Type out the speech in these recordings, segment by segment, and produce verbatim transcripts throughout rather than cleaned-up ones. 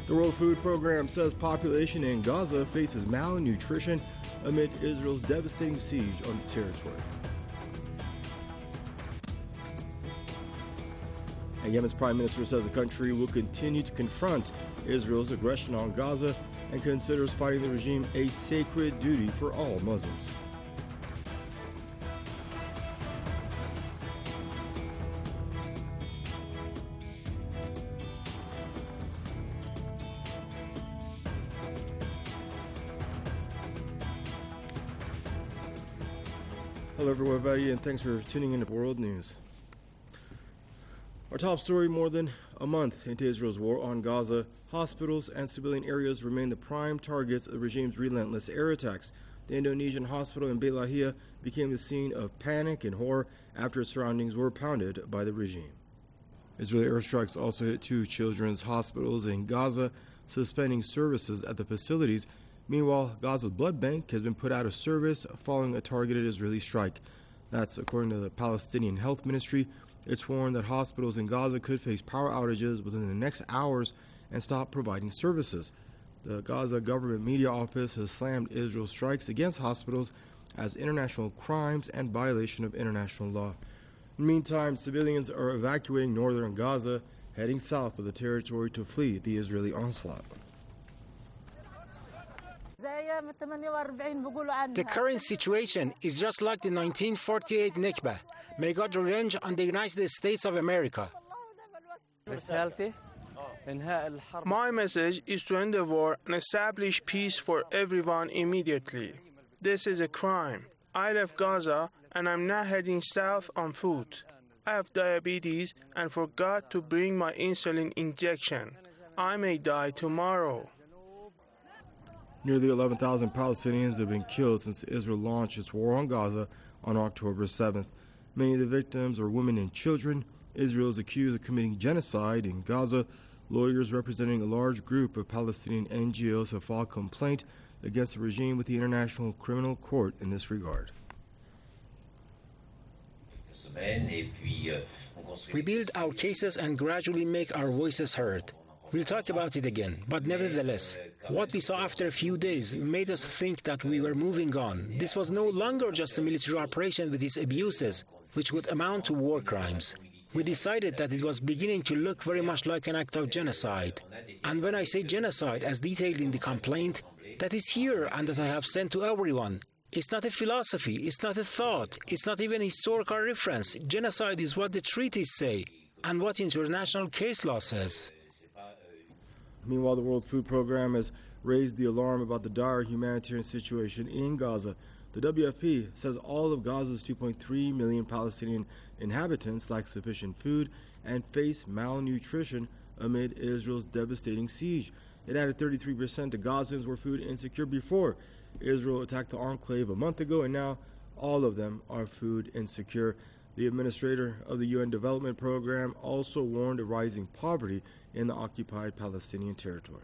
The World Food Program says population in Gaza faces malnutrition amid Israel's devastating siege on the territory. And Yemen's prime minister says the country will continue to confront Israel's aggression on Gaza and considers fighting the regime a sacred duty for all Muslims. Hello everybody, and thanks for tuning in to World News. Our top story: more than a month into Israel's war on Gaza, hospitals and civilian areas remain the prime targets of the regime's relentless air attacks. The Indonesian hospital in Beit Lahia became the scene of panic and horror after its surroundings were pounded by the regime. Israeli airstrikes also hit two children's hospitals in Gaza, suspending services at the facilities. Meanwhile, Gaza's blood bank has been put out of service following a targeted Israeli strike. That's according to the Palestinian Health Ministry. It's warned that hospitals in Gaza could face power outages within the next hours and stop providing services. The Gaza government media office has slammed Israel's strikes against hospitals as international crimes and violation of international law. In the meantime, civilians are evacuating northern Gaza, heading south of the territory to flee the Israeli onslaught. The current situation is just like the nineteen forty-eight Nakba. May God revenge on the United States of America. My message is to end the war and establish peace for everyone immediately. This is a crime. I left Gaza and I'm now heading south on foot. I have diabetes and forgot to bring my insulin injection. I may die tomorrow. Nearly eleven thousand Palestinians have been killed since Israel launched its war on Gaza on October seventh. Many of the victims are women and children. Israel is accused of committing genocide in Gaza. Lawyers representing a large group of Palestinian N G Os have filed complaint against the regime with the International Criminal Court in this regard. We build our cases and gradually make our voices heard. We'll talk about it again, but nevertheless, what we saw after a few days made us think that we were moving on. This was no longer just a military operation with its abuses, which would amount to war crimes. We decided that it was beginning to look very much like an act of genocide. And when I say genocide, as detailed in the complaint, that is here and that I have sent to everyone. It's not a philosophy, it's not a thought, it's not even a historical reference. Genocide is what the treaties say and what international case law says. Meanwhile, the World Food Program has raised the alarm about the dire humanitarian situation in Gaza. The W F P says all of Gaza's two point three million Palestinian inhabitants lack sufficient food and face malnutrition amid Israel's devastating siege. It added thirty-three percent of Gazans were food insecure before Israel attacked the enclave a month ago, and now all of them are food insecure. The administrator of the U N Development Program also warned of rising poverty in the occupied Palestinian territory.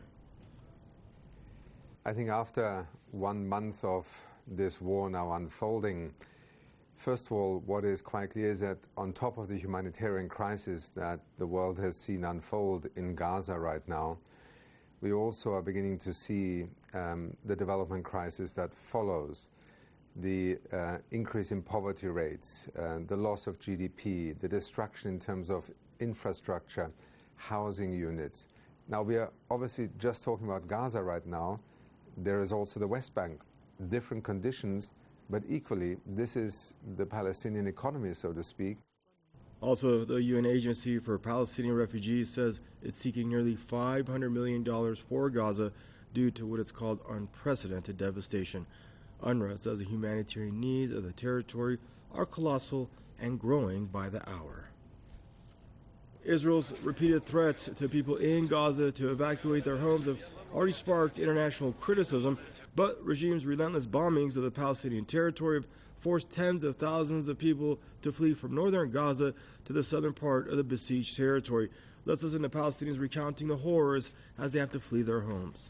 I think after one month of this war now unfolding, first of all, what is quite clear is that on top of the humanitarian crisis that the world has seen unfold in Gaza right now, we also are beginning to see um, the development crisis that follows. The uh, increase in poverty rates, uh, the loss of G D P, the destruction in terms of infrastructure, housing units. Now, we are obviously just talking about Gaza right now. There is also the West Bank, different conditions, but equally, this is the Palestinian economy, so to speak. Also, the U N Agency for Palestinian Refugees says it's seeking nearly five hundred million dollars for Gaza due to what it's called unprecedented devastation. UNRWA says the humanitarian needs of the territory are colossal and growing by the hour. Israel's repeated threats to people in Gaza to evacuate their homes have already sparked international criticism, but regime's relentless bombings of the Palestinian territory have forced tens of thousands of people to flee from northern Gaza to the southern part of the besieged territory. Let's listen to Palestinians recounting the horrors as they have to flee their homes.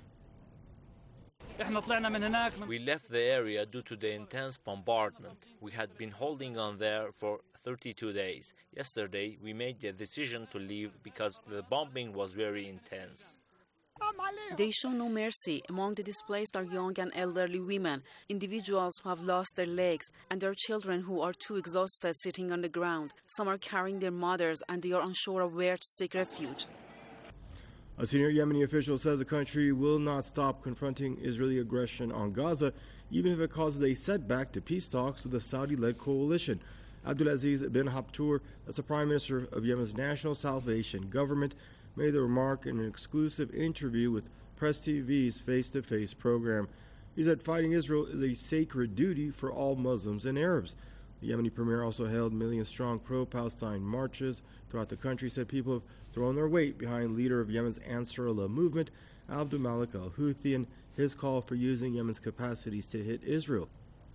We left the area due to the intense bombardment. We had been holding on there for thirty-two days. Yesterday, we made the decision to leave because the bombing was very intense. They show no mercy. Among the displaced are young and elderly women, individuals who have lost their legs, and their children who are too exhausted sitting on the ground. Some are carrying their mothers, and they are unsure of where to seek refuge. A senior Yemeni official says the country will not stop confronting Israeli aggression on Gaza, even if it causes a setback to peace talks with the Saudi-led coalition. Abdulaziz bin Habtour, that's the Prime Minister of Yemen's National Salvation Government, made the remark in an exclusive interview with Press T V's face-to-face program. He said fighting Israel is a sacred duty for all Muslims and Arabs. The Yemeni premier also held million-strong pro-Palestine marches throughout the country. He said people have thrown their weight behind leader of Yemen's Ansar Allah movement, Abdul Malik al-Houthi, and his call for using Yemen's capacities to hit Israel.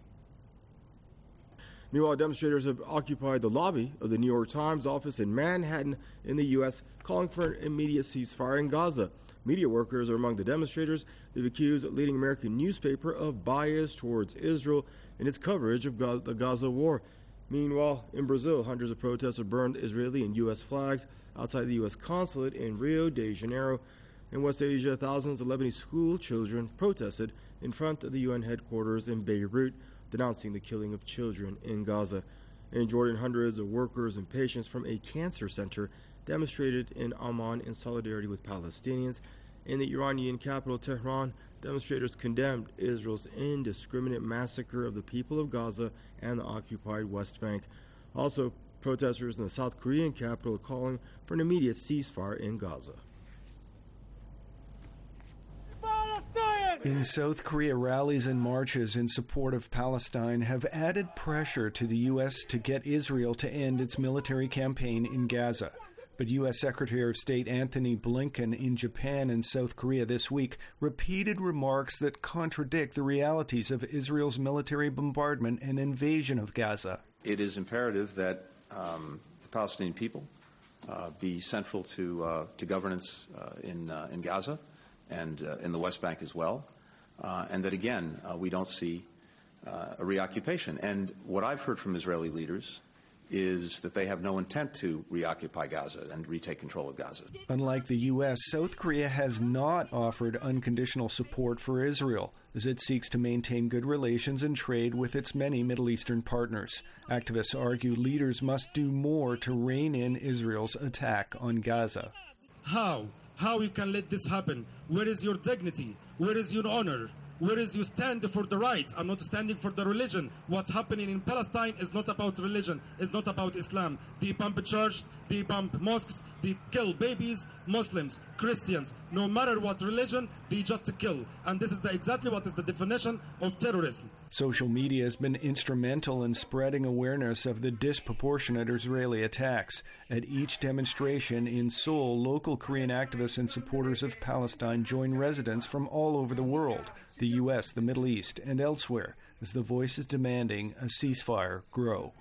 Meanwhile, demonstrators have occupied the lobby of the New York Times office in Manhattan in the U S, calling for an immediate ceasefire in Gaza. Media workers are among the demonstrators. They've accused a leading American newspaper of bias towards Israel in its coverage of the Gaza war. Meanwhile, in Brazil, hundreds of protesters burned Israeli and U S flags outside the U S consulate in Rio de Janeiro. In West Asia, thousands of Lebanese school children protested in front of the U N headquarters in Beirut, denouncing the killing of children in Gaza. In Jordan, hundreds of workers and patients from a cancer center demonstrated in Amman in solidarity with Palestinians. In the Iranian capital, Tehran, demonstrators condemned Israel's indiscriminate massacre of the people of Gaza and the occupied West Bank. Also, protesters in the South Korean capital are calling for an immediate ceasefire in Gaza. In South Korea, rallies and marches in support of Palestine have added pressure to the U S to get Israel to end its military campaign in Gaza. But U S Secretary of State Antony Blinken in Japan and South Korea this week repeated remarks that contradict the realities of Israel's military bombardment and invasion of Gaza. It is imperative that um, the Palestinian people uh, be central to uh, to governance uh, in uh, in Gaza and uh, in the West Bank as well, uh, and that again uh, we don't see uh, a reoccupation. And what I've heard from Israeli leaders is that they have no intent to reoccupy Gaza and retake control of Gaza. Unlike the U S, South Korea has not offered unconditional support for Israel as it seeks to maintain good relations and trade with its many Middle Eastern partners. Activists argue leaders must do more to rein in Israel's attack on Gaza. How? How you can let this happen? Where is your dignity? Where is your honor? Where is you stand for the rights? I'm not standing for the religion. What's happening in Palestine is not about religion. It's not about Islam. They bomb churches, they bomb mosques, they kill babies, Muslims, Christians. No matter what religion, they just kill. And this is the, exactly what is the definition of terrorism. Social media has been instrumental in spreading awareness of the disproportionate Israeli attacks. At each demonstration in Seoul, local Korean activists and supporters of Palestine join residents from all over the world, the U S, the Middle East, and elsewhere, as the voices demanding a ceasefire grow.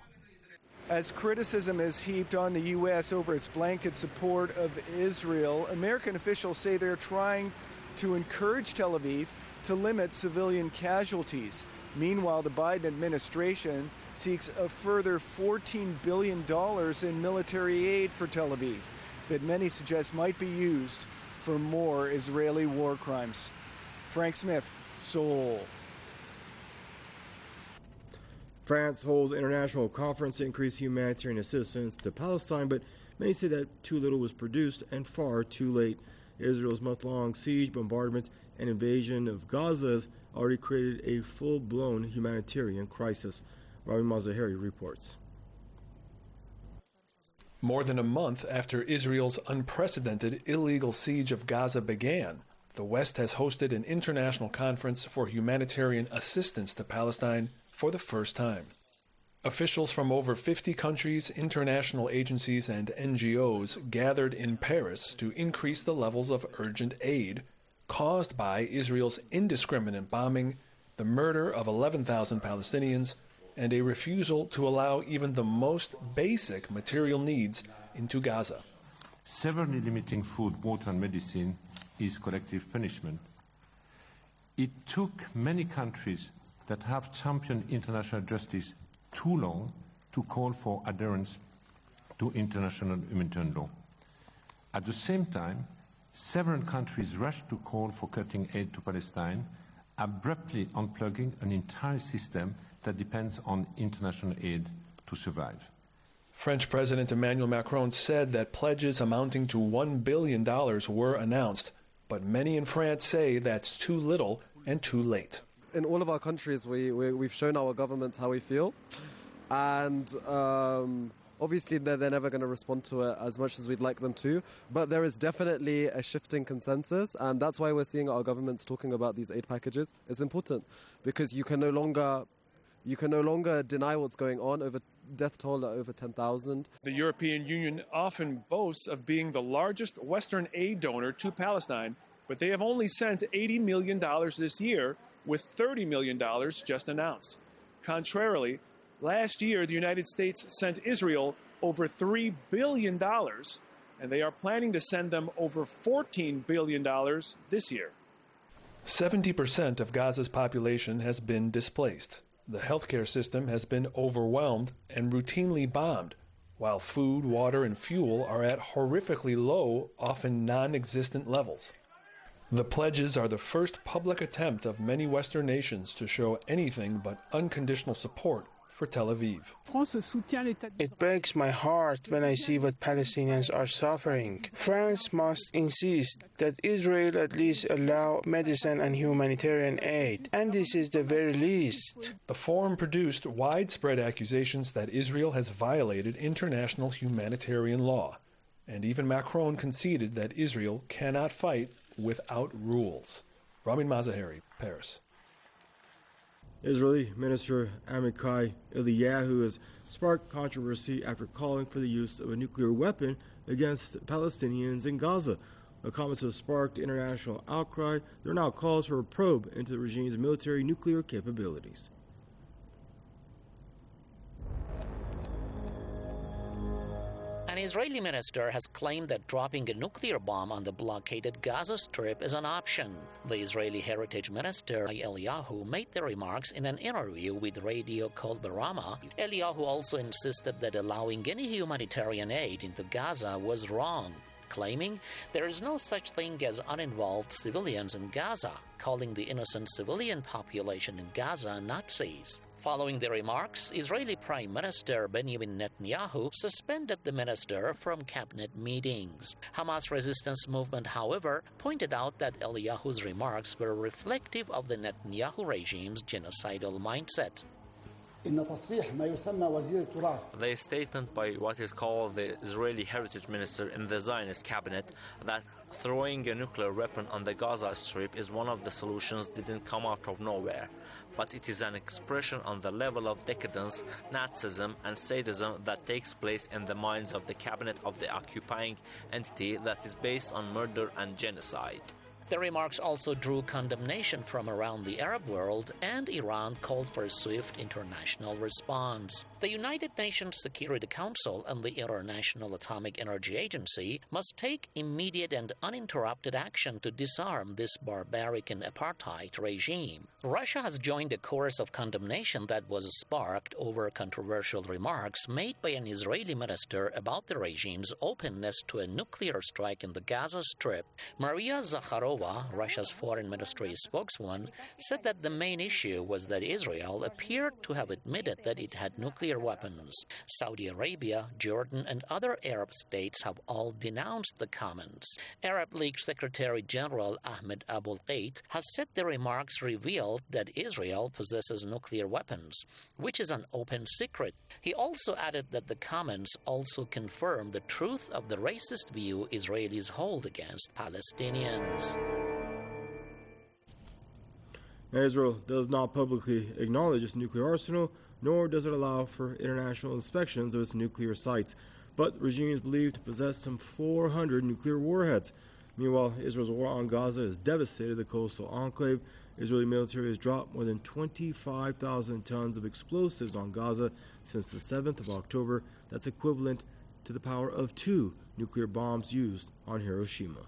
As criticism is heaped on the U S over its blanket support of Israel, American officials say they're trying to encourage Tel Aviv to limit civilian casualties. Meanwhile, the Biden administration seeks a further fourteen billion dollars in military aid for Tel Aviv that many suggest might be used for more Israeli war crimes. Frank Smith, Seoul. France holds an international conference to increase humanitarian assistance to Palestine, but many say that too little was produced and far too late. Israel's month-long siege, bombardment, and invasion of Gaza has already created a full-blown humanitarian crisis. Rami Mazaheri reports. More than a month after Israel's unprecedented illegal siege of Gaza began, the West has hosted an international conference for humanitarian assistance to Palestine for the first time. Officials from over fifty countries, international agencies, and N G Os gathered in Paris to increase the levels of urgent aid caused by Israel's indiscriminate bombing, the murder of eleven thousand Palestinians, and a refusal to allow even the most basic material needs into Gaza. Severely limiting food, water, and medicine is collective punishment. It took many countries that have championed international justice too long to call for adherence to international humanitarian law. At the same time, several countries rushed to call for cutting aid to Palestine, abruptly unplugging an entire system that depends on international aid to survive. French President Emmanuel Macron said that pledges amounting to one billion dollars were announced, but many in France say that's too little and too late. In all of our countries, we, we, we've shown our governments how we feel, and um, obviously they're, they're never going to respond to it as much as we'd like them to, but there is definitely a shifting consensus, and that's why we're seeing our governments talking about these aid packages. It's important because you can no longer you can no longer deny what's going on. Over death toll at over ten thousand. The European Union often boasts of being the largest Western aid donor to Palestine, but they have only sent eighty million dollars this year, with thirty million dollars just announced. Contrarily, last year the United States sent Israel over three billion dollars, and they are planning to send them over fourteen billion dollars this year. seventy percent of Gaza's population has been displaced. The healthcare system has been overwhelmed and routinely bombed, while food, water, and fuel are at horrifically low, often non-existent levels. The pledges are the first public attempt of many Western nations to show anything but unconditional support for Tel Aviv. It breaks my heart when I see what Palestinians are suffering. France must insist that Israel at least allow medicine and humanitarian aid, and this is the very least. The forum produced widespread accusations that Israel has violated international humanitarian law, and even Macron conceded that Israel cannot fight without rules. Ramin Mazaheri, Paris. Israeli Minister Amichai Eliyahu has sparked controversy after calling for the use of a nuclear weapon against Palestinians in Gaza. The comments have sparked international outcry. There are now calls for a probe into the regime's military nuclear capabilities. An Israeli minister has claimed that dropping a nuclear bomb on the blockaded Gaza Strip is an option. The Israeli Heritage Minister Eliyahu made the remarks in an interview with Radio Kol Barama. Eliyahu also insisted that allowing any humanitarian aid into Gaza was wrong, claiming there is no such thing as uninvolved civilians in Gaza, calling the innocent civilian population in Gaza Nazis. Following the remarks, Israeli Prime Minister Benjamin Netanyahu suspended the minister from cabinet meetings. Hamas resistance movement, however, pointed out that Eliyahu's remarks were reflective of the Netanyahu regime's genocidal mindset. The statement by what is called the Israeli Heritage Minister in the Zionist cabinet that throwing a nuclear weapon on the Gaza Strip is one of the solutions didn't come out of nowhere, but it is an expression on the level of decadence, Nazism, and sadism that takes place in the minds of the cabinet of the occupying entity that is based on murder and genocide. The remarks also drew condemnation from around the Arab world, and Iran called for a swift international response. The United Nations Security Council and the International Atomic Energy Agency must take immediate and uninterrupted action to disarm this barbaric and apartheid regime. Russia has joined a chorus of condemnation that was sparked over controversial remarks made by an Israeli minister about the regime's openness to a nuclear strike in the Gaza Strip. Maria Zakharova, Russia's foreign ministry spokeswoman, said that the main issue was that Israel appeared to have admitted that it had nuclear weapons. Saudi Arabia, Jordan, and other Arab states have all denounced the comments. Arab League Secretary General Ahmed Abul Gheit has said the remarks revealed that Israel possesses nuclear weapons, which is an open secret. He also added that the comments also confirm the truth of the racist view Israelis hold against Palestinians. Israel does not publicly acknowledge its nuclear arsenal, nor does it allow for international inspections of its nuclear sites. But the regime is believed to possess some four hundred nuclear warheads. Meanwhile, Israel's war on Gaza has devastated the coastal enclave. Israeli military has dropped more than twenty-five thousand tons of explosives on Gaza since the seventh of October. That's equivalent to the power of two nuclear bombs used on Hiroshima.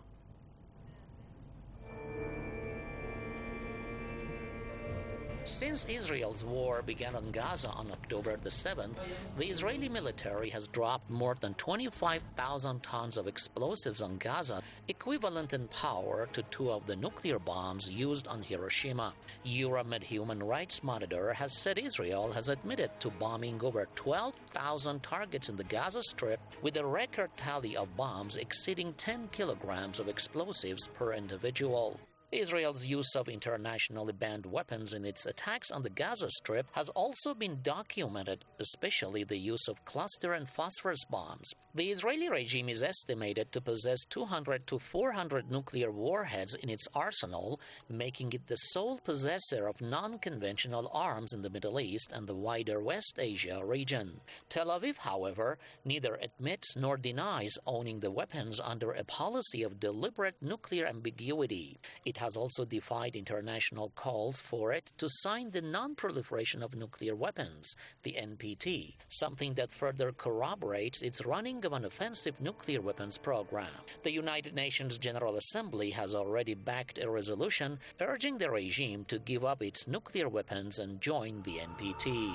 Since Israel's war began on Gaza on October the seventh, the Israeli military has dropped more than twenty-five thousand tons of explosives on Gaza, equivalent in power to two of the nuclear bombs used on Hiroshima. Euramed Human Rights Monitor has said Israel has admitted to bombing over twelve thousand targets in the Gaza Strip, with a record tally of bombs exceeding ten kilograms of explosives per individual. Israel's use of internationally banned weapons in its attacks on the Gaza Strip has also been documented, especially the use of cluster and phosphorus bombs. The Israeli regime is estimated to possess two hundred to four hundred nuclear warheads in its arsenal, making it the sole possessor of non-conventional arms in the Middle East and the wider West Asia region. Tel Aviv, however, neither admits nor denies owning the weapons under a policy of deliberate nuclear ambiguity. It has also defied international calls for it to sign the Non-Proliferation of Nuclear Weapons, the N P T, something that further corroborates its running of an offensive nuclear weapons program. The United Nations General Assembly has already backed a resolution urging the regime to give up its nuclear weapons and join the N P T.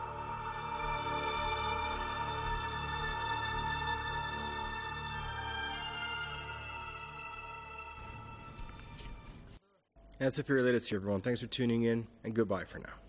That's it for your latest here, everyone. Thanks for tuning in, and goodbye for now.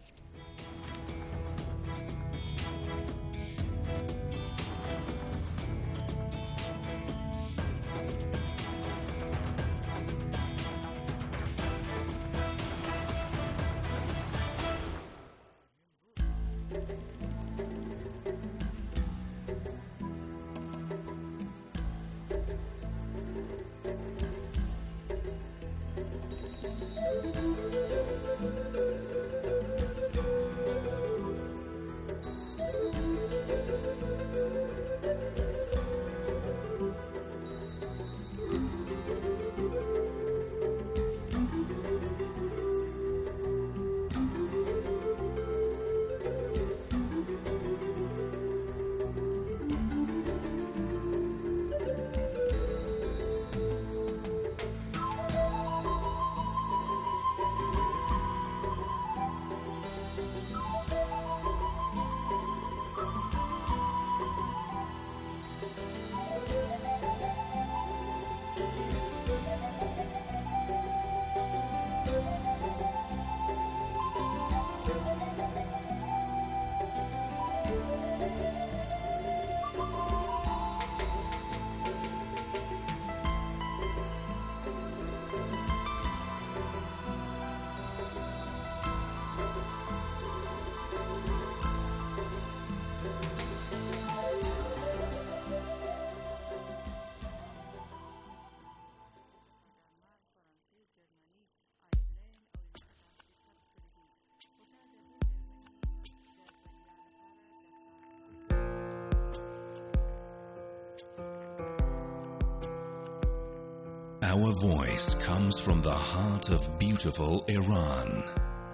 Our voice comes from the heart of beautiful Iran.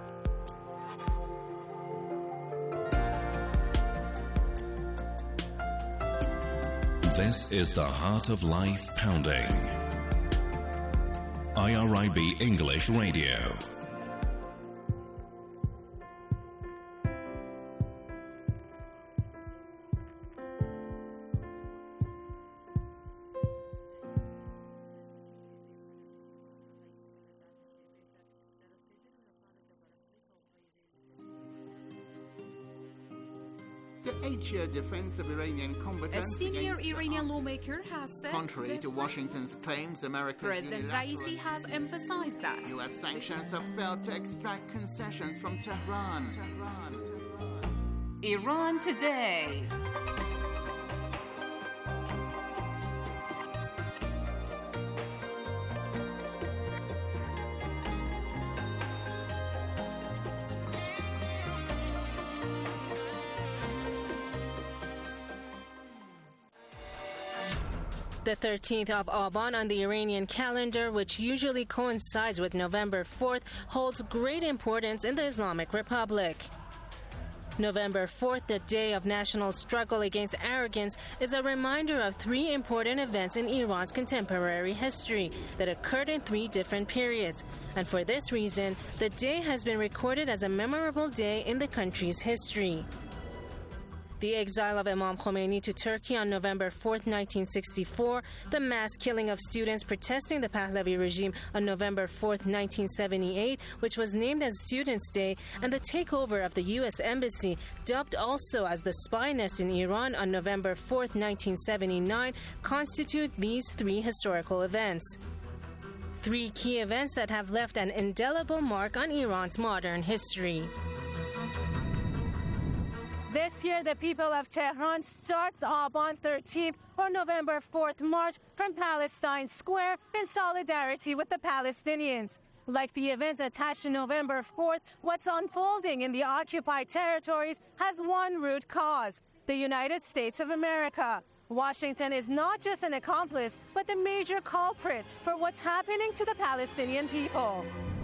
This is the Heart of Life Pounding. I R I B English Radio. Eight-year defense of Iranian combatants. A senior Iranian lawmaker has said, contrary to Washington's claims, America's President Raisi has emphasized that U S sanctions have failed to extract concessions from Tehran. Tehran. Iran Today. The thirteenth of Aban on the Iranian calendar, which usually coincides with November fourth, holds great importance in the Islamic Republic. November fourth, the day of national struggle against arrogance, is a reminder of three important events in Iran's contemporary history that occurred in three different periods. And for this reason, the day has been recorded as a memorable day in the country's history. The exile of Imam Khomeini to Turkey on November fourth, nineteen sixty-four, the mass killing of students protesting the Pahlavi regime on November fourth, nineteen seventy-eight, which was named as Students' Day, and the takeover of the U S Embassy, dubbed also as the Spy Nest in Iran on November fourth, nineteen seventy-nine, constitute these three historical events. Three key events that have left an indelible mark on Iran's modern history. This year, the people of Tehran start the Aban thirteenth or November fourth march from Palestine Square in solidarity with the Palestinians. Like the events attached to November fourth, what's unfolding in the occupied territories has one root cause: the United States of America. Washington is not just an accomplice, but the major culprit for what's happening to the Palestinian people.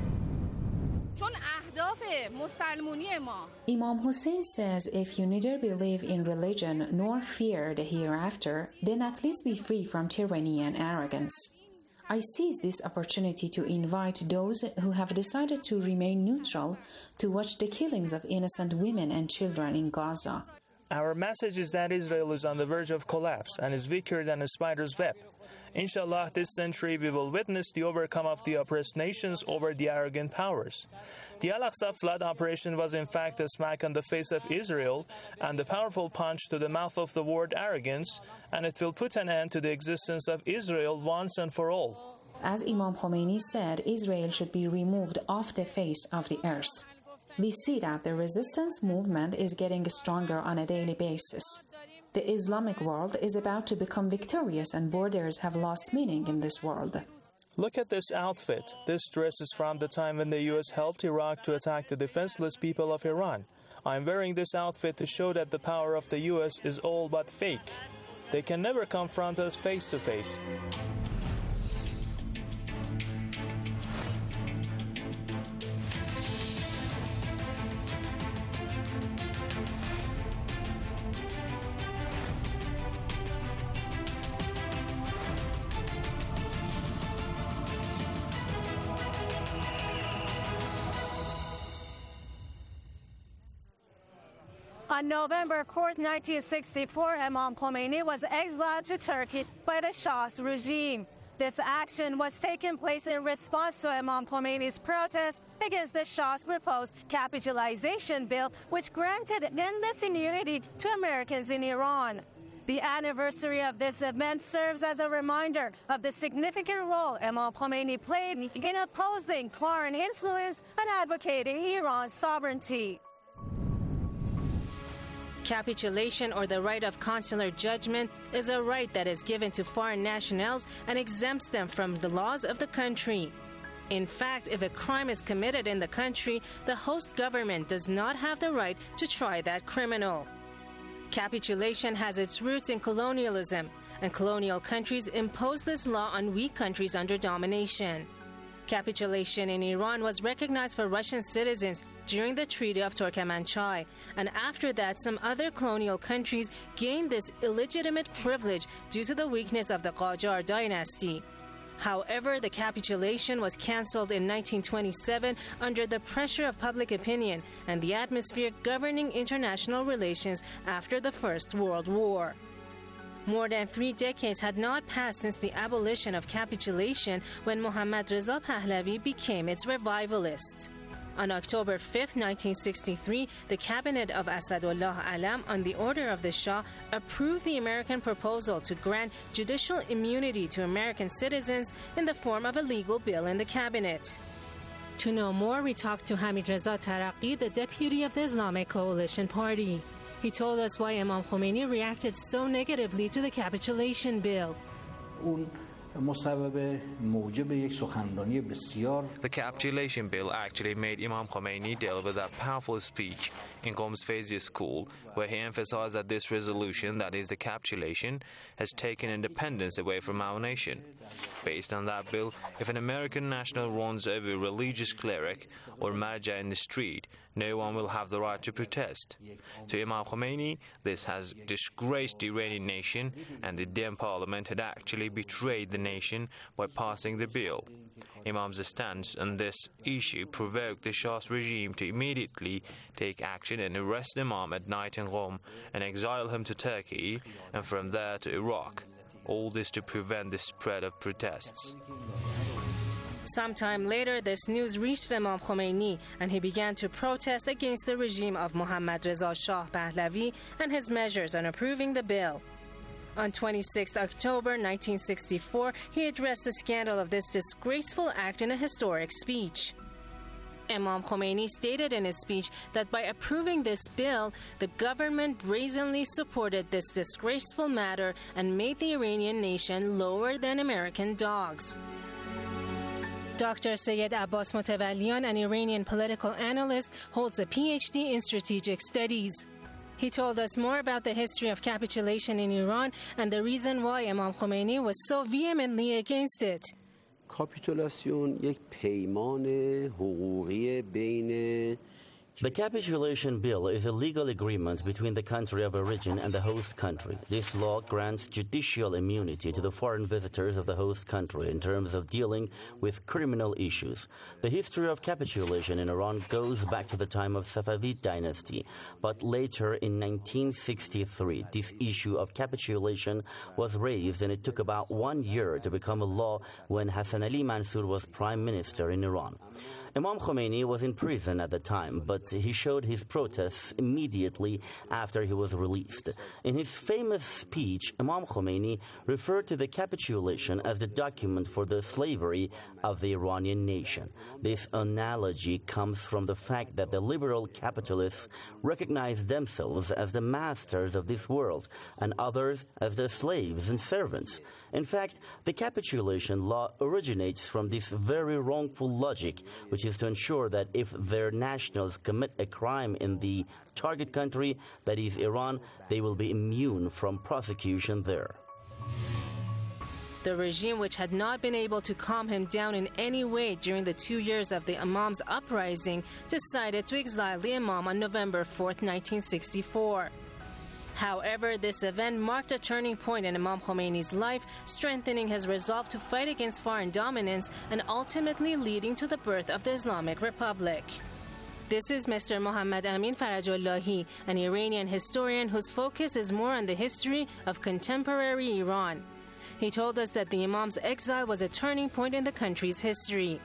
Imam Hussein says if you neither believe in religion nor fear the hereafter, then at least be free from tyranny and arrogance. I seize this opportunity to invite those who have decided to remain neutral to watch the killings of innocent women and children in Gaza. Our message is that Israel is on the verge of collapse and is weaker than a spider's web. Inshallah, this century we will witness the overcome of the oppressed nations over the arrogant powers. The Al-Aqsa flood operation was in fact a smack on the face of Israel and a powerful punch to the mouth of the word arrogance, and it will put an end to the existence of Israel once and for all. As Imam Khomeini said, Israel should be removed off the face of the earth. We see that the resistance movement is getting stronger on a daily basis. The Islamic world is about to become victorious and borders have lost meaning in this world. Look at this outfit. This dress is from the time when the U S helped Iraq to attack the defenseless people of Iran. I'm wearing this outfit to show that the power of the U S is all but fake. They can never confront us face to face. On November fourth, nineteen sixty-four, Imam Khomeini was exiled to Turkey by the Shah's regime. This action was taking place in response to Imam Khomeini's protest against the Shah's proposed capitalization bill, which granted endless immunity to Americans in Iran. The anniversary of this event serves as a reminder of the significant role Imam Khomeini played in opposing foreign influence and advocating Iran's sovereignty. Capitulation, or the right of consular judgment, is a right that is given to foreign nationals and exempts them from the laws of the country. In fact, if a crime is committed in the country, the host government does not have the right to try that criminal. Capitulation has its roots in colonialism, and colonial countries impose this law on weak countries under domination. Capitulation in Iran was recognized for Russian citizens during the Treaty of Turkmenchay, and after that some other colonial countries gained this illegitimate privilege due to the weakness of the Qajar dynasty. However, the capitulation was cancelled in nineteen twenty-seven under the pressure of public opinion and the atmosphere governing international relations after the First World War. More than three decades had not passed since the abolition of capitulation when Mohammad Reza Pahlavi became its revivalist. On October fifth, nineteen sixty-three, the cabinet of Asadullah Alam, on the order of the Shah, approved the American proposal to grant judicial immunity to American citizens in the form of a legal bill in the cabinet. To know more, we talked to Hamid Reza Taraqi, the deputy of the Islamic Coalition Party. He told us why Imam Khomeini reacted so negatively to the capitulation bill. The capitulation bill actually made Imam Khomeini deliver that powerful speech in Qom's Fezia School, where he emphasized that this resolution, that is the capitulation, has taken independence away from our nation. Based on that bill, if an American national runs over a religious cleric or marja in the street, no one will have the right to protest. To Imam Khomeini, this has disgraced the Iranian nation, and the then parliament had actually betrayed the nation by passing the bill. Imam's stance on this issue provoked the Shah's regime to immediately take action and arrest Imam at night in Qom and exile him to Turkey and from there to Iraq. All this to prevent the spread of protests. Sometime later, this news reached Imam Khomeini, and he began to protest against the regime of Mohammad Reza Shah Pahlavi and his measures on approving the bill. On the twenty-sixth of October nineteen sixty-four, he addressed the scandal of this disgraceful act in a historic speech. Imam Khomeini stated in his speech that by approving this bill, the government brazenly supported this disgraceful matter and made the Iranian nation lower than American dogs. Doctor Sayed Abbas Mutawallian, an Iranian political analyst, holds a P H D in strategic studies. He told us more about the history of capitulation in Iran and the reason why Imam Khomeini was so vehemently against it. کاپیتولاسیون یک پیمان حقوقی بین The capitulation bill is a legal agreement between the country of origin and the host country. This law grants judicial immunity to the foreign visitors of the host country in terms of dealing with criminal issues. The history of capitulation in Iran goes back to the time of Safavid dynasty, but later in nineteen sixty-three, this issue of capitulation was raised, and it took about one year to become a law when Hassan Ali Mansour was prime minister in Iran. Imam Khomeini was in prison at the time, but he showed his protests immediately after he was released. In his famous speech, Imam Khomeini referred to the capitulation as the document for the slavery of the Iranian nation. This analogy comes from the fact that the liberal capitalists recognize themselves as the masters of this world and others as the slaves and servants. In fact, the capitulation law originates from this very wrongful logic, which is to ensure that if their nationals commit a crime in the target country, that is Iran, they will be immune from prosecution there. The regime, which had not been able to calm him down in any way during the two years of the Imam's uprising, decided to exile the Imam on November fourth, nineteen sixty-four. However, this event marked a turning point in Imam Khomeini's life, strengthening his resolve to fight against foreign dominance and ultimately leading to the birth of the Islamic Republic. This is Mister Mohammad Amin Farajullahi, an Iranian historian whose focus is more on the history of contemporary Iran. He told us that the Imam's exile was a turning point in the country's history.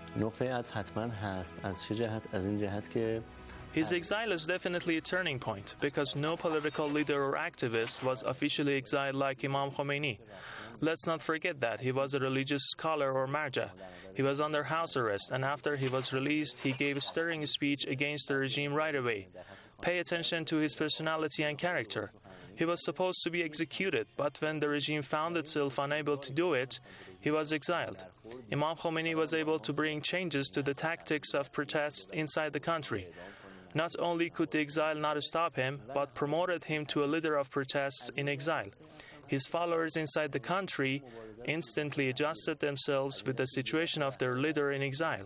His exile is definitely a turning point because no political leader or activist was officially exiled like Imam Khomeini. Let's not forget that he was a religious scholar or marja. He was under house arrest, and after he was released, he gave a stirring speech against the regime right away. Pay attention to his personality and character. He was supposed to be executed, but when the regime found itself unable to do it, he was exiled. Imam Khomeini was able to bring changes to the tactics of protest inside the country. Not only could the exile not stop him, but promoted him to a leader of protests in exile. His followers inside the country instantly adjusted themselves with the situation of their leader in exile.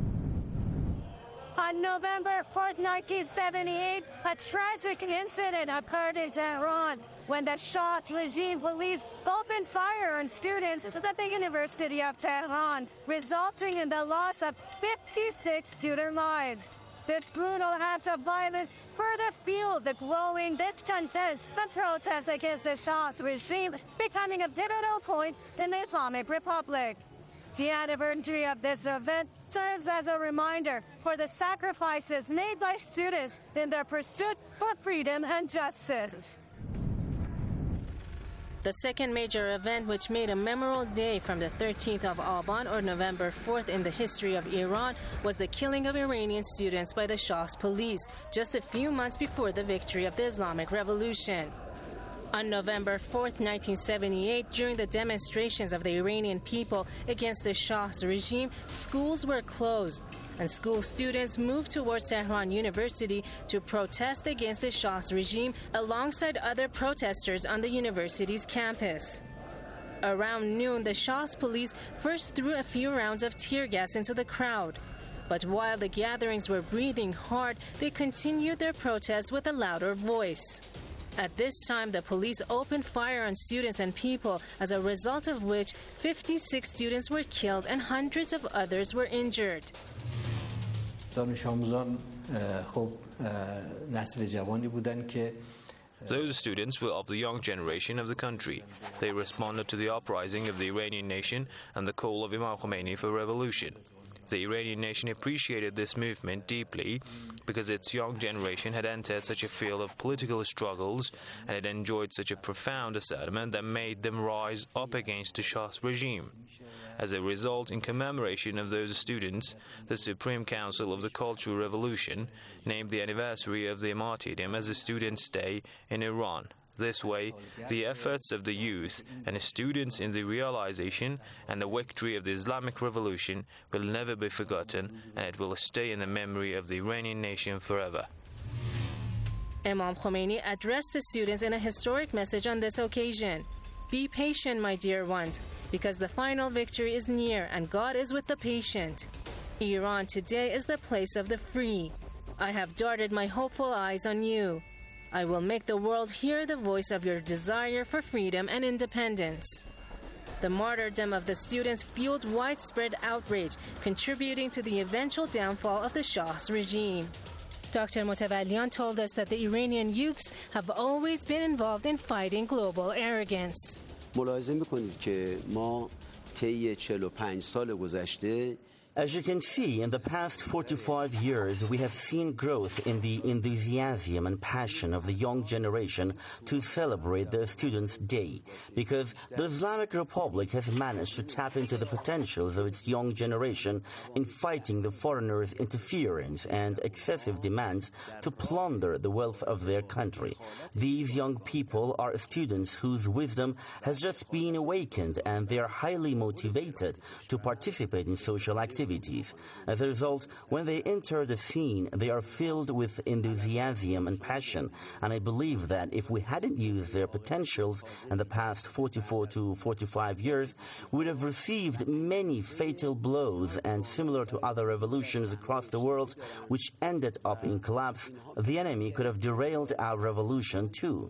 On November fourth, nineteen seventy-eight, a tragic incident occurred in Tehran when the Shah regime police opened fire on students at the University of Tehran, resulting in the loss of fifty-six student lives. This brutal act of violence further fueled the growing discontent and protest against the Shah's regime, becoming a pivotal point in the Islamic Republic. The anniversary of this event serves as a reminder for the sacrifices made by students in their pursuit for freedom and justice. The second major event which made a memorable day from the thirteenth of Aban or November fourth in the history of Iran was the killing of Iranian students by the Shah's police just a few months before the victory of the Islamic Revolution. On November fourth, nineteen seventy-eight, during the demonstrations of the Iranian people against the Shah's regime, schools were closed, and school students moved towards Tehran University to protest against the Shah's regime alongside other protesters on the university's campus. Around noon, the Shah's police first threw a few rounds of tear gas into the crowd, But while the gatherings were breathing hard, they continued their protests with a louder voice. At this time, the police opened fire on students and people, as a result of which fifty-six students were killed and hundreds of others were injured. Those students were of the young generation of the country. They responded to the uprising of the Iranian nation and the call of Imam Khomeini for revolution. The Iranian nation appreciated this movement deeply because its young generation had entered such a field of political struggles and had enjoyed such a profound assertion that made them rise up against the Shah's regime. As a result, in commemoration of those students, the Supreme Council of the Cultural Revolution named the anniversary of their martyrdom as a Students' Day in Iran. This way, the efforts of the youth and students in the realization and the victory of the Islamic Revolution will never be forgotten, and it will stay in the memory of the Iranian nation forever. Imam Khomeini addressed the students in a historic message on this occasion. Be patient, my dear ones, because the final victory is near and God is with the patient. Iran today is the place of the free. I have darted my hopeful eyes on you. I will make the world hear the voice of your desire for freedom and independence. The martyrdom of the students fueled widespread outrage, contributing to the eventual downfall of the Shah's regime. Doctor Motawallian told us that the Iranian youths have always been involved in fighting global arrogance. ملاحظه می‌کنید که ما طی چهل و پنج سال گذشته As you can see, in the past forty-five years, we have seen growth in the enthusiasm and passion of the young generation to celebrate the Students' Day, because the Islamic Republic has managed to tap into the potentials of its young generation in fighting the foreigners' interference and excessive demands to plunder the wealth of their country. These young people are students whose wisdom has just been awakened, and they are highly motivated to participate in social activities. As a result, when they enter the scene, they are filled with enthusiasm and passion, and I believe that if we hadn't used their potentials in the past forty-four to forty-five years, we would have received many fatal blows, and similar to other revolutions across the world which ended up in collapse, the enemy could have derailed our revolution too.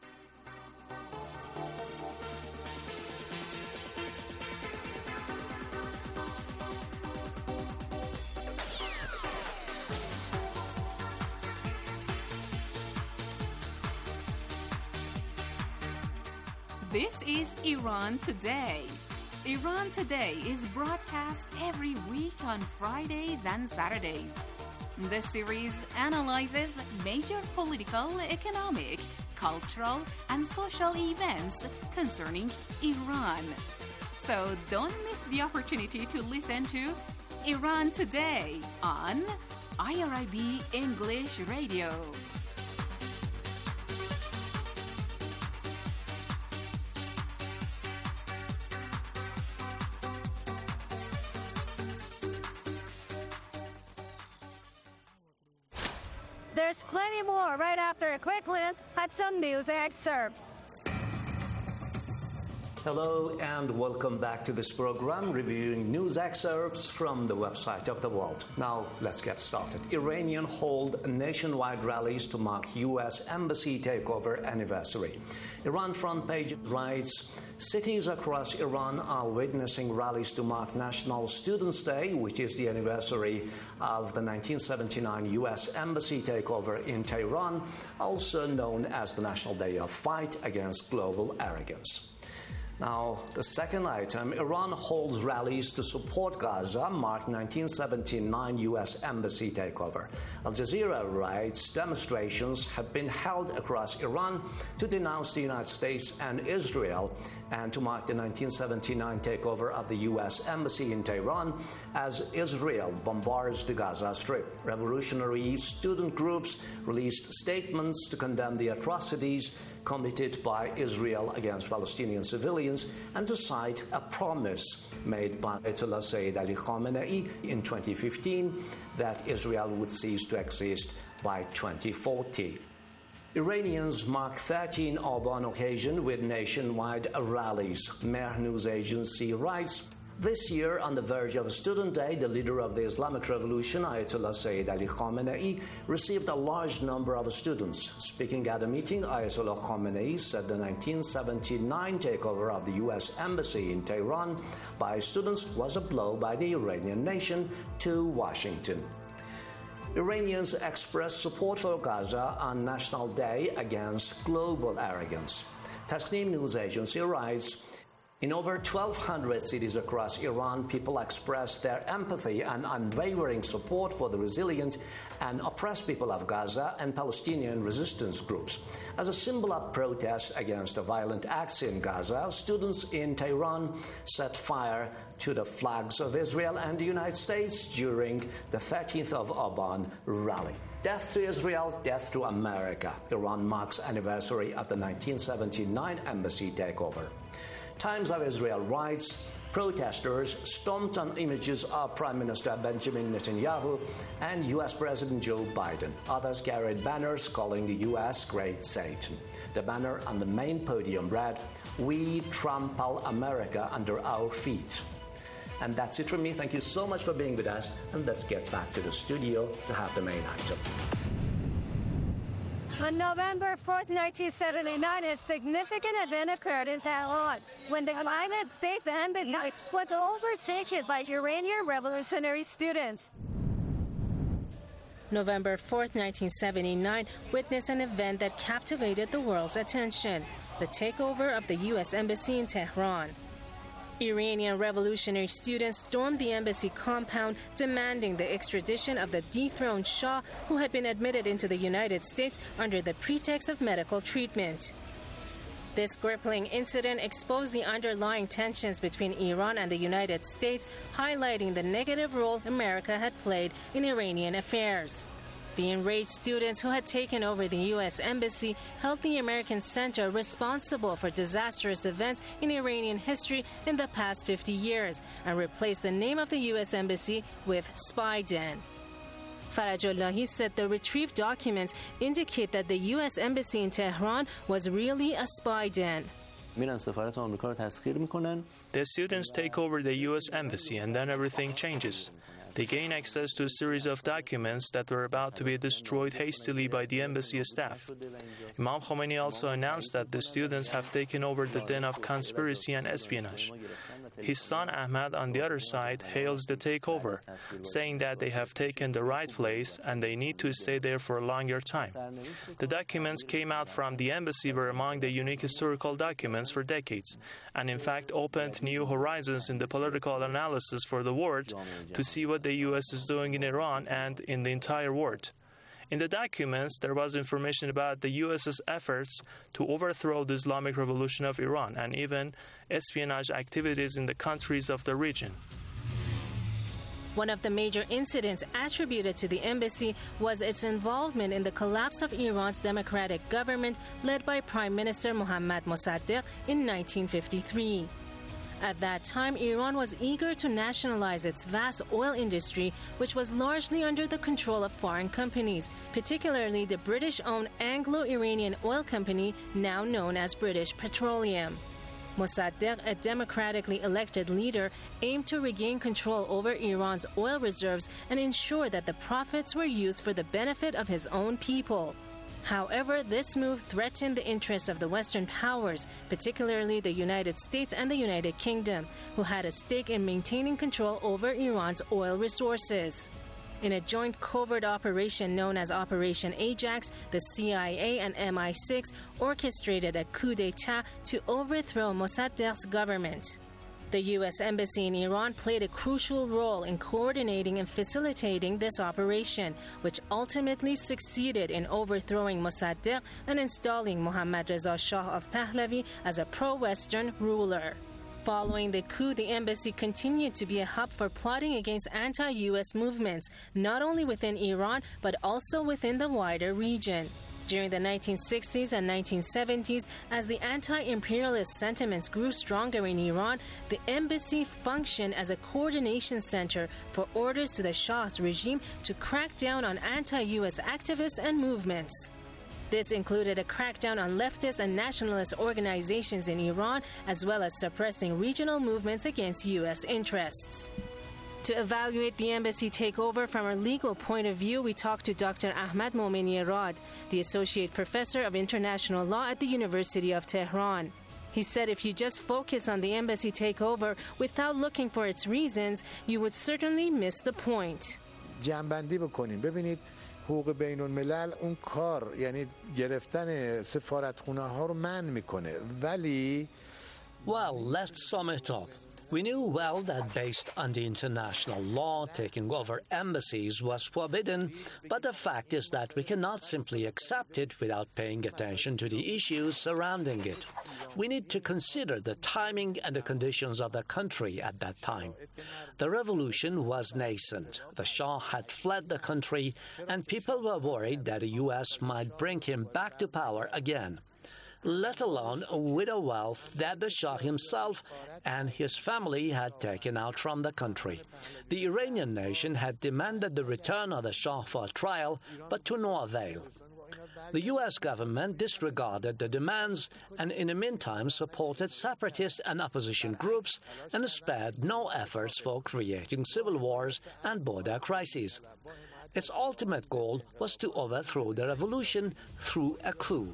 This is Iran Today. Iran Today is broadcast every week on Fridays and Saturdays. The series analyzes major political, economic, cultural, and social events concerning Iran. So don't miss the opportunity to listen to Iran Today on I R I B English Radio. There's plenty more right after a quick glance at some news excerpts. Hello and welcome back to this program reviewing news excerpts from the website of The World. Now let's get started. Iranian hold nationwide rallies to mark U S Embassy takeover anniversary. Iran front page writes, cities across Iran are witnessing rallies to mark National Students' Day, which is the anniversary of the nineteen seventy-nine U S Embassy takeover in Tehran, also known as the National Day of Fight Against Global Arrogance. Now, the second item, Iran holds rallies to support Gaza, mark nineteen seventy-nine U S Embassy takeover. Al Jazeera writes, demonstrations have been held across Iran to denounce the United States and Israel and to mark the nineteen seventy-nine takeover of the U S Embassy in Tehran as Israel bombards the Gaza Strip. Revolutionary student groups released statements to condemn the atrocities committed by Israel against Palestinian civilians and to cite a promise made by Ayatollah Sayyid Ali Khamenei in twenty fifteen that Israel would cease to exist by twenty forty. Iranians mark thirteenth Aban occasion with nationwide rallies. Mehr news agency writes, This year, on the verge of Student Day, the leader of the Islamic Revolution, Ayatollah Sayyid Ali Khamenei, received a large number of students. Speaking at a meeting, Ayatollah Khamenei said the nineteen seventy-nine takeover of the U S Embassy in Tehran by students was a blow by the Iranian nation to Washington. Iranians expressed support for Gaza on National Day against global arrogance. Tasnim news agency writes, in over twelve hundred cities across Iran, people expressed their empathy and unwavering support for the resilient and oppressed people of Gaza and Palestinian resistance groups. As a symbol of protest against the violent acts in Gaza, students in Tehran set fire to the flags of Israel and the United States during the thirteenth of Aban rally. Death to Israel, death to America. Iran marks anniversary of the nineteen seventy-nine embassy takeover. Times of Israel writes, protesters stomped on images of Prime Minister Benjamin Netanyahu and U S President Joe Biden. Others carried banners calling the U S Great Satan. The banner on the main podium read, "We trample America under our feet." And that's it from me. Thank you so much for being with us, and let's get back to the studio to have the main item. On November fourth, nineteen seventy-nine, a significant event occurred in Tehran when the United States Embassy was overtaken by Iranian revolutionary students. November fourth, nineteen seventy-nine witnessed an event that captivated the world's attention, the takeover of the U S Embassy in Tehran. Iranian revolutionary students stormed the embassy compound, demanding the extradition of the dethroned Shah, who had been admitted into the United States under the pretext of medical treatment. This crippling incident exposed the underlying tensions between Iran and the United States, highlighting the negative role America had played in Iranian affairs. The enraged students who had taken over the U S Embassy held the American center responsible for disastrous events in Iranian history in the past fifty years and replaced the name of the U S Embassy with Spy Den. Farajullahi said the retrieved documents indicate that the U S Embassy in Tehran was really a spy den. The students take over the U S Embassy and then everything changes. They gain access to a series of documents that were about to be destroyed hastily by the embassy staff. Imam Khomeini also announced that the students have taken over the den of conspiracy and espionage. His son Ahmad, on the other side, hails the takeover, saying that they have taken the right place and they need to stay there for a longer time. The documents came out from the embassy were among the unique historical documents for decades, and in fact opened new horizons in the political analysis for the world to see what the U S is doing in Iran and in the entire world. In the documents, there was information about the U S's efforts to overthrow the Islamic Revolution of Iran and even espionage activities in the countries of the region. One of the major incidents attributed to the embassy was its involvement in the collapse of Iran's democratic government led by Prime Minister Mohammad Mossadegh in nineteen fifty-three. At that time, Iran was eager to nationalize its vast oil industry, which was largely under the control of foreign companies, particularly the British-owned Anglo-Iranian Oil Company, now known as British Petroleum. Mossadegh, a democratically elected leader, aimed to regain control over Iran's oil reserves and ensure that the profits were used for the benefit of his own people. However, this move threatened the interests of the Western powers, particularly the United States and the United Kingdom, who had a stake in maintaining control over Iran's oil resources. In a joint covert operation known as Operation Ajax, the C I A and M I six orchestrated a coup d'etat to overthrow Mossadegh's government. The U S Embassy in Iran played a crucial role in coordinating and facilitating this operation, which ultimately succeeded in overthrowing Mossadegh and installing Mohammad Reza Shah of Pahlavi as a pro-Western ruler. Following the coup, the embassy continued to be a hub for plotting against anti-U S movements, not only within Iran, but also within the wider region. During the nineteen sixties and nineteen seventies, as the anti-imperialist sentiments grew stronger in Iran, the embassy functioned as a coordination center for orders to the Shah's regime to crack down on anti-U S activists and movements. This included a crackdown on leftist and nationalist organizations in Iran, as well as suppressing regional movements against U S interests. To evaluate the embassy takeover from a legal point of view, we talked to Doctor Ahmad Mominirad, the Associate Professor of International Law at the University of Tehran. He said if you just focus on the embassy takeover without looking for its reasons, you would certainly miss the point. جمع‌بندی بکنیم. ببینید حقوق بین الملل اون کار یعنی گرفتن سفارتخونه‌ها رو منع میکنه. ولی Well, let's sum it up. We knew well that based on the international law, taking over embassies was forbidden, but the fact is that we cannot simply accept it without paying attention to the issues surrounding it. We need to consider the timing and the conditions of the country at that time. The revolution was nascent. The Shah had fled the country, and people were worried that the U S might bring him back to power again, let alone with a wealth that the Shah himself and his family had taken out from the country. The Iranian nation had demanded the return of the Shah for trial, but to no avail. The U S government disregarded the demands and in the meantime supported separatist and opposition groups and spared no efforts for creating civil wars and border crises. Its ultimate goal was to overthrow the revolution through a coup.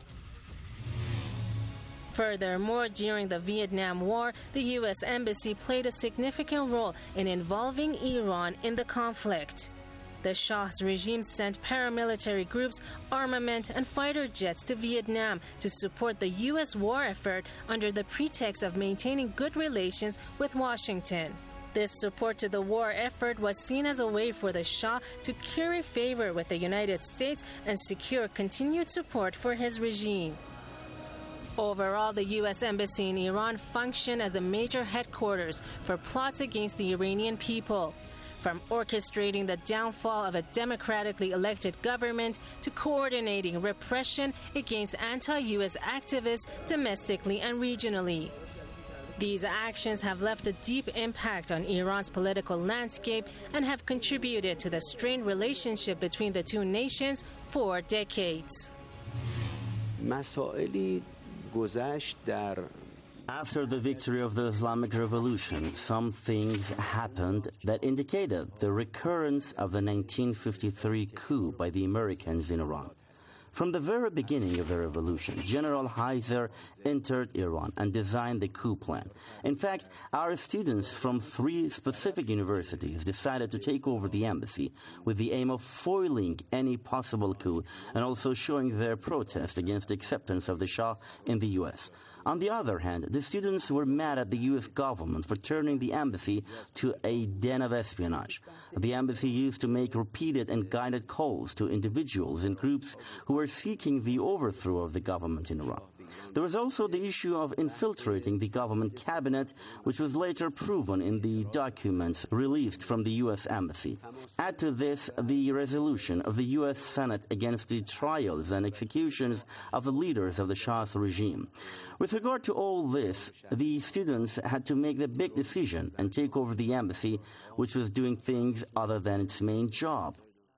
Furthermore, during the Vietnam War, the U S Embassy played a significant role in involving Iran in the conflict. The Shah's regime sent paramilitary groups, armament, and fighter jets to Vietnam to support the U S war effort under the pretext of maintaining good relations with Washington. This support to the war effort was seen as a way for the Shah to curry favor with the United States and secure continued support for his regime. Overall, the U S Embassy in Iran functioned as a major headquarters for plots against the Iranian people, from orchestrating the downfall of a democratically elected government to coordinating repression against anti-U S activists domestically and regionally. These actions have left a deep impact on Iran's political landscape and have contributed to the strained relationship between the two nations for decades. مسائلی گذشت در After the victory of the Islamic Revolution, some things happened that indicated the recurrence of the nineteen fifty-three coup by the Americans in Iran. From the very beginning of the revolution, General Heiser entered Iran and designed the coup plan. In fact, our students from three specific universities decided to take over the embassy with the aim of foiling any possible coup and also showing their protest against the acceptance of the Shah in the U S. On the other hand, the students were mad at the U S government for turning the embassy to a den of espionage. The embassy used to make repeated and guided calls to individuals and groups who were seeking the overthrow of the government in Iran. There was also the issue of infiltrating the government cabinet, which was later proven in the documents released from the U S Embassy. Add to this the resolution of the U S Senate against the trials and executions of the leaders of the Shah's regime. With regard to all this, the students had to make the big decision and take over the embassy, which was doing things other than its main job.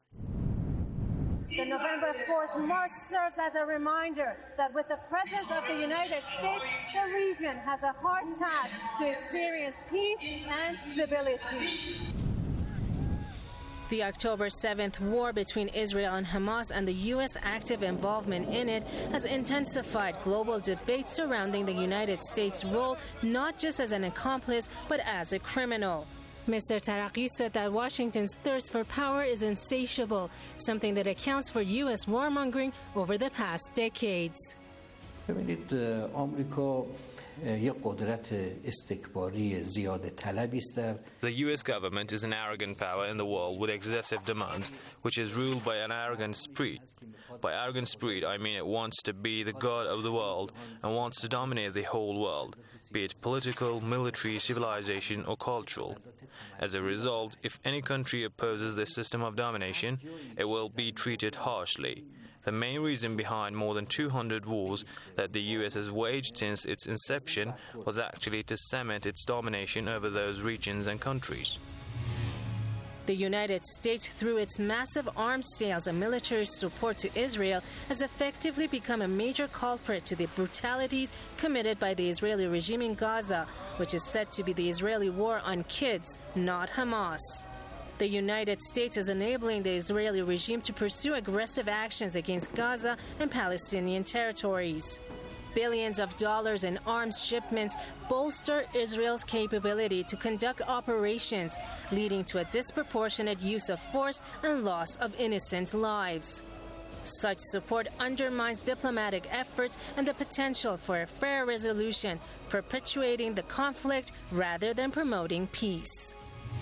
The November fourth march serves as a reminder that with the presence of the United States, the region has a hard task to experience peace and stability. The October seventh war between Israel and Hamas and the U S active involvement in it has intensified global debate surrounding the United States' role not just as an accomplice but as a criminal. Mister Taraqi said that Washington's thirst for power is insatiable, something that accounts for U S warmongering over the past decades. ببینید آمریکا یک قدرت استکباری زیاده طلبی است. The U S government is an arrogant power in the world with excessive demands, which is ruled by an arrogant spirit. By arrogant spirit, I mean it wants to be the god of the world and wants to dominate the whole world, be it political, military, civilization, or cultural. As a result, if any country opposes this system of domination, it will be treated harshly. The main reason behind more than two hundred wars that the U S has waged since its inception was actually to cement its domination over those regions and countries. The United States, through its massive arms sales and military support to Israel, has effectively become a major culprit to the brutalities committed by the Israeli regime in Gaza, which is said to be the Israeli war on kids, not Hamas. The United States is enabling the Israeli regime to pursue aggressive actions against Gaza and Palestinian territories. Billions of dollars in arms shipments bolster Israel's capability to conduct operations, leading to a disproportionate use of force and loss of innocent lives. Such support undermines diplomatic efforts and the potential for a fair resolution, perpetuating the conflict rather than promoting peace.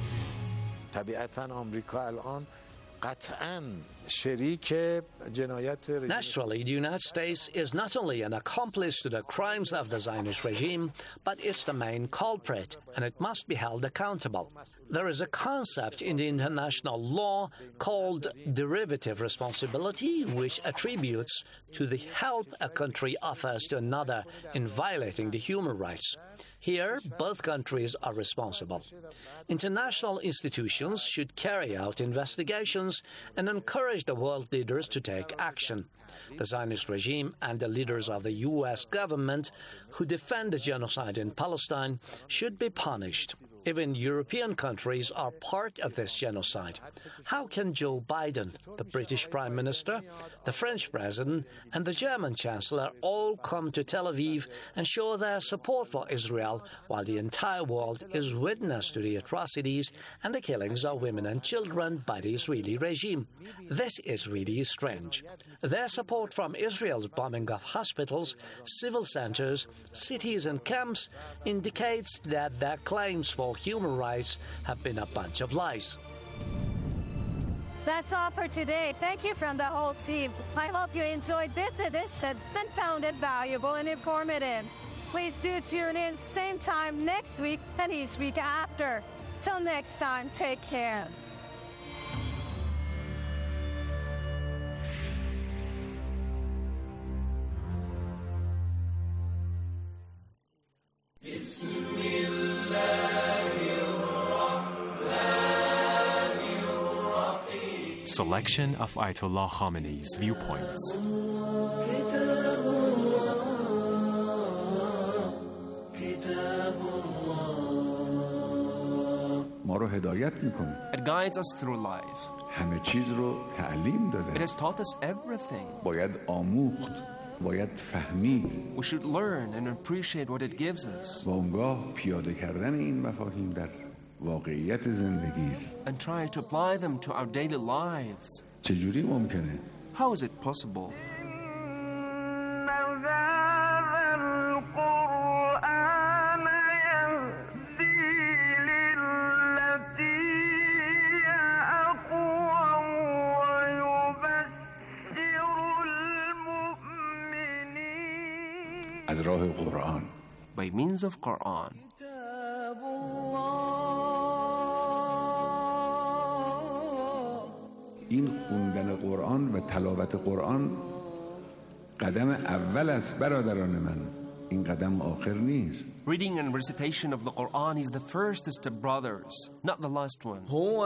طبیعتاً آمریکا الان قطعاً شریک جنایت رژیم. Naturally, the United States is not only an accomplice to the crimes of the Zionist regime, but it's the main culprit, and it must be held accountable. There is a concept in the international law called derivative responsibility, which attributes to the help a country offers to another in violating the human rights. Here, both countries are responsible. International institutions should carry out investigations and encourage the world leaders to take action. The Zionist regime and the leaders of the U S government who defend the genocide in Palestine should be punished. Even European countries are part of this genocide. How can Joe Biden, the British Prime Minister, the French President, and the German Chancellor all come to Tel Aviv and show their support for Israel while the entire world is witness to the atrocities and the killings of women and children by the Israeli regime? This is really strange. Their support from Israel's bombing of hospitals, civil centers, cities, and camps indicates that their claims for human rights have been a bunch of lies. That's all for today. Thank you from the whole team. I hope you enjoyed this edition and found it valuable and informative. Please do tune in same time next week and each week after. Till next time, take care. Selection of Ayatollah Khamenei's viewpoints. It guides us through life. It has taught us everything. We should learn and appreciate what it gives us. And try to apply them to our daily lives. How is it possible? By means of Quran. این خوندن قرآن و تلاوت قرآن قدم اول است برادران من. این قدم آخر نیست. Reading and recitation of the Quran is the first step, brothers, not the last one. هو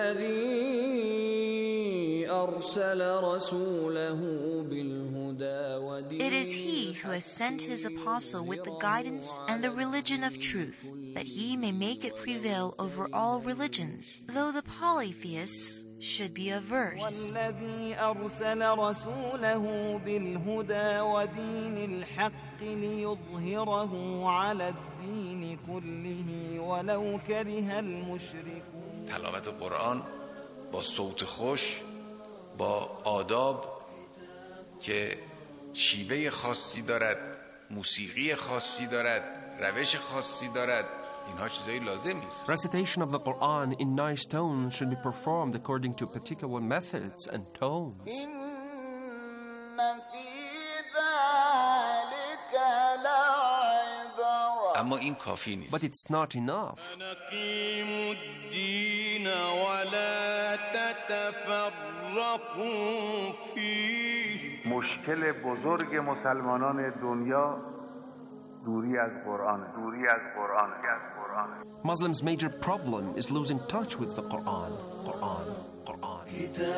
الذي أرسل رسوله بالهدى ودين. It is He who has sent His apostle with the guidance and the religion of truth, that He may make it prevail over all religions, though the polytheists should be averse. والذي أرسل رسوله بالهدى ودين الحق ليظهره على الدين كله ولو كره المشركون. تلاوت قرآن با صوت خوش، با آداب که شیوه خاصی دارد، موسیقی خاصی دارد، روش خاصی دارد، اینها چیزایی لازم نیست. Recitation of the Quran in nice tones should be performed according to particular methods and tones. اما این کافی نیست. But it's not enough. مشکل بزرگ مسلمانان دنیا دوری از قرآن، دوری از قرآن. Muslims' major problem is losing touch with the Quran. Quran, Quran.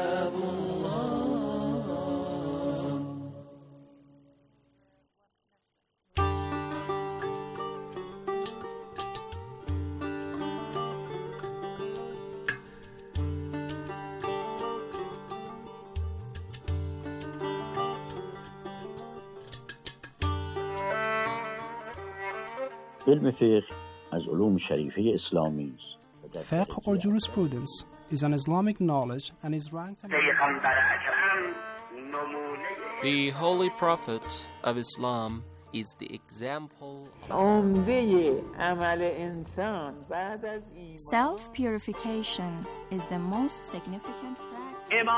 علم فقه از علوم شریفه اسلامی است. Fiqh or jurisprudence is an Islamic knowledge and is ranked among The Holy Prophet of Islam is the example Self-purification is the most significant practice.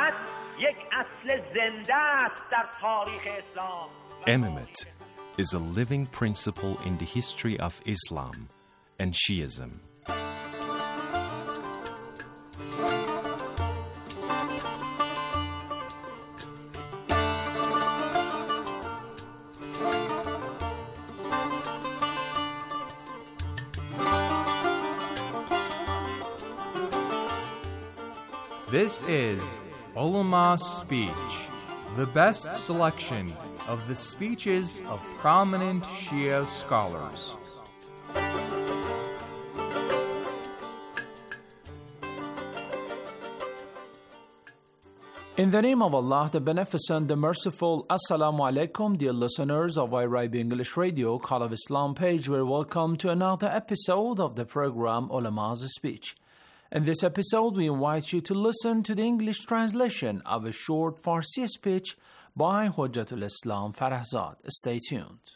Imamate is a living principle in the history of Islam and Shiism. This is Ulama Speech, the best selection of the speeches of prominent Shia scholars. In the name of Allah, the Beneficent, the Merciful, Assalamu alaikum, dear listeners of Irabi English Radio, Call of Islam page, we're welcome to another episode of the program Ulama's Speech. In this episode, we invite you to listen to the English translation of a short Farsi speech by Hujjatul Islam Farahzad. Stay tuned.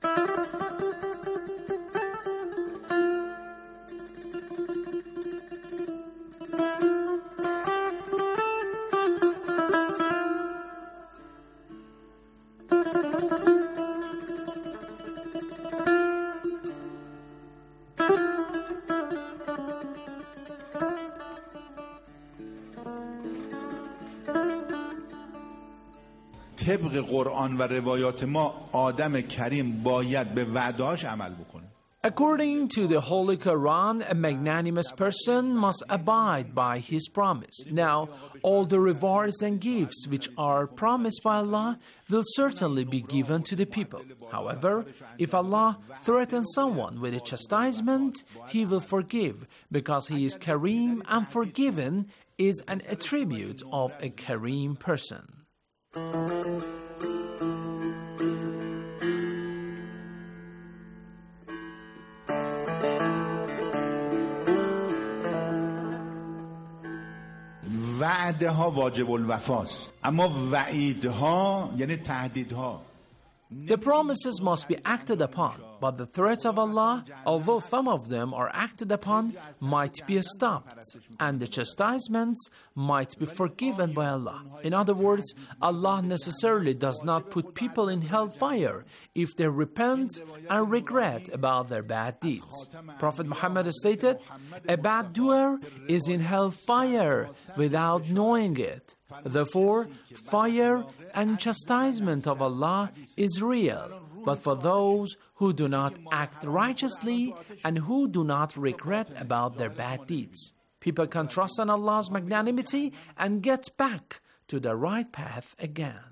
طبق قرآن و روایات ما آدم کریم باید به وعده‌هاش عمل بکنه. According to the Holy Quran, a magnanimous person must abide by his promise. Now, all the rewards and gifts which are promised by Allah will certainly be given to the people. However, if Allah threatens someone with a chastisement, He will forgive, because He is Kareem, and forgiven is an attribute of a Kareem person. وعده ها واجب الوفاست، اما وعید ها یعنی تهدید ها. The promises must be acted upon, but the threats of Allah, although some of them are acted upon, might be stopped, and the chastisements might be forgiven by Allah. In other words, Allah necessarily does not put people in hellfire if they repent and regret about their bad deeds. Prophet Muhammad stated, "A bad doer is in hellfire without knowing it." Therefore, fire and chastisement of Allah is real, but for those who do not act righteously and who do not regret about their bad deeds. People can trust in Allah's magnanimity and get back to the right path again.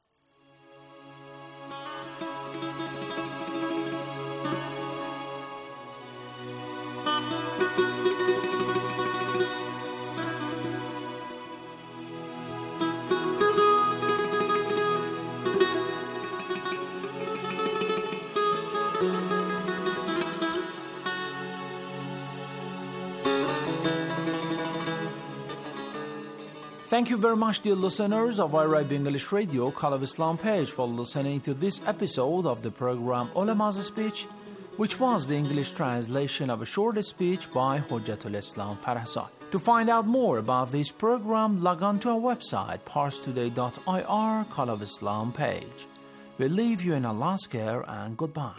Thank you very much, dear listeners of Irabi English Radio, Call of Islam page, for listening to this episode of the program Ulama's Speech, which was the English translation of a short speech by Hujjatul Islam Farahzad. To find out more about this program, log on to our website, parstoday dot I R, Call of Islam page. We leave you in Allah's care, and goodbye.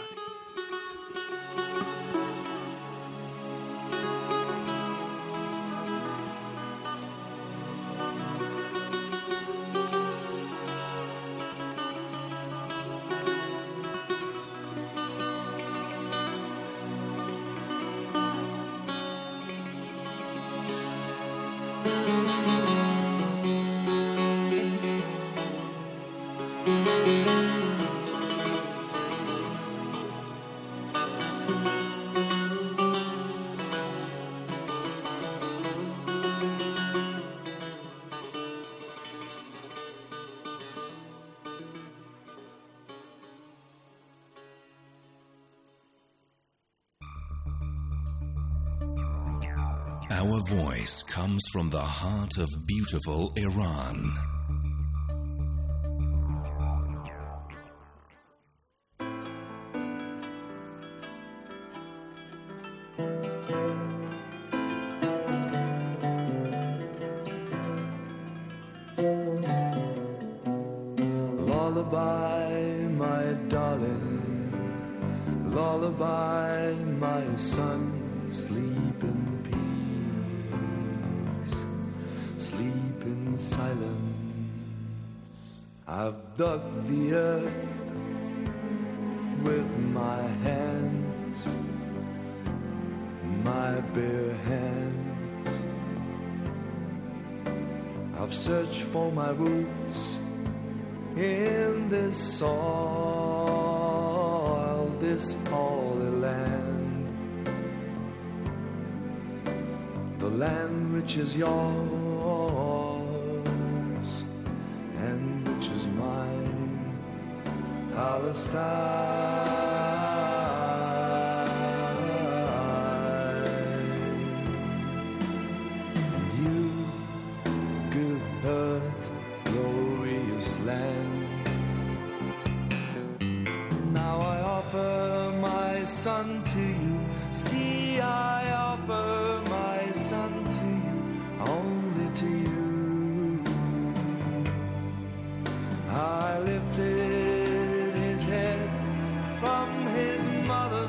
Our voice comes from the heart of beautiful Iran. Lullaby, my darling, lullaby, my son, sleep in peace, sleep in silence. I've dug the earth with my hands, my bare hands. I've searched for my roots in this soil, this holy land, the land which is yours and which is mine, Palestine. And you, good earth, glorious land, now I offer my son to you. See, I offer my son to you, only to you. I lifted his head from his mother's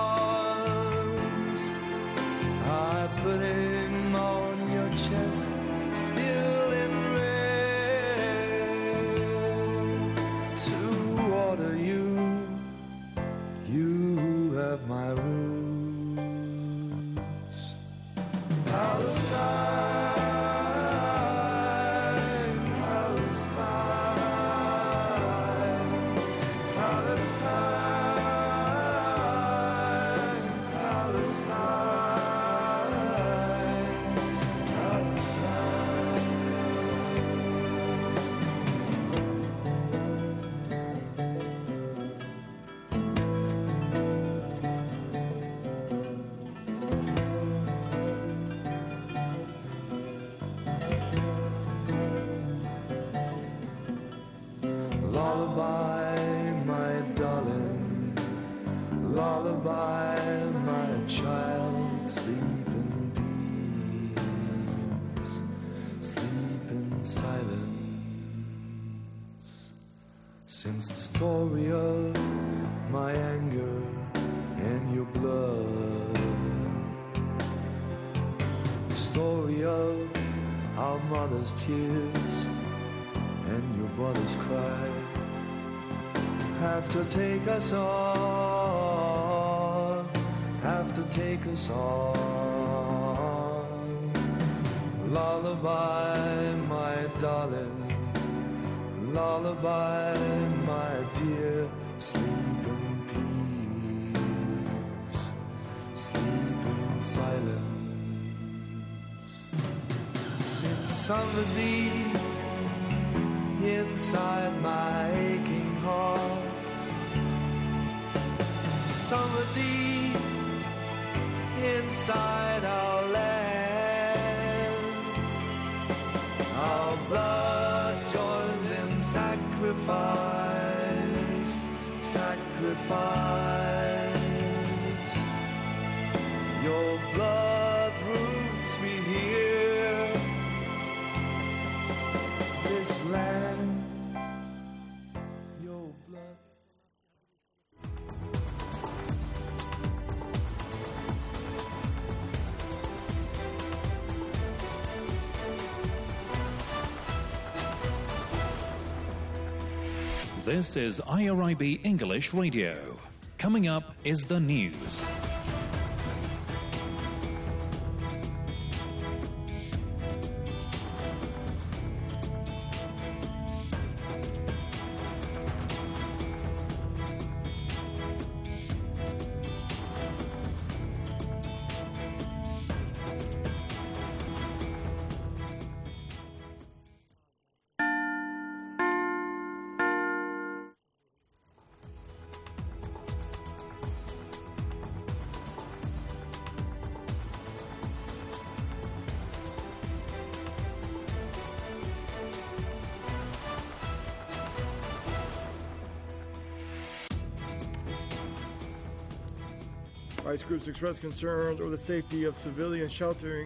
arms, I put him on your chest, still in red, to order you. You have my roots, Palestine, Palestine, Palestine, Palestine, Palestine. Lullaby, my darling, lullaby, my child, sleep in peace, sleep in silence. Since the story of my anger and your blood, the story of our mother's tears and your brother's cry, have to take us on, have to take us on. Lullaby, my darling, lullaby, my dear, sleep in peace, sleep in silence. Since somebody inside my aching heart, somebody inside our land, our blood joins in sacrifice, sacrifice. Your blood roots me here, this land. Your blood. This is I R I B English Radio. Coming up is the news. Rights groups expressed concerns over the safety of civilians sheltering